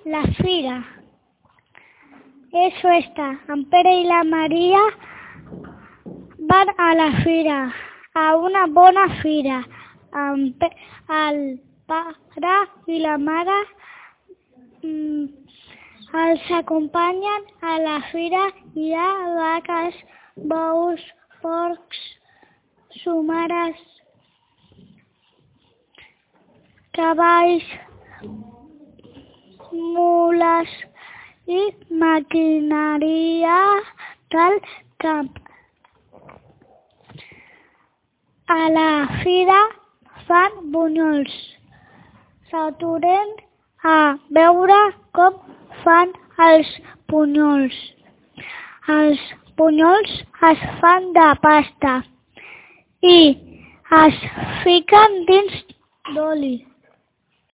La fira. És festa. En Pere i la Maria van a la fira, a una bona fira. El pare i la mare els acompanyen a la fira. Hi ha vaques, bous, porcs, someres, cavalls, mules i maquinària del camp. A la fira fan bunyols. S'aturen a veure com fan els bunyols. Els bunyols es fan de pasta i es fiquen dins d'oli.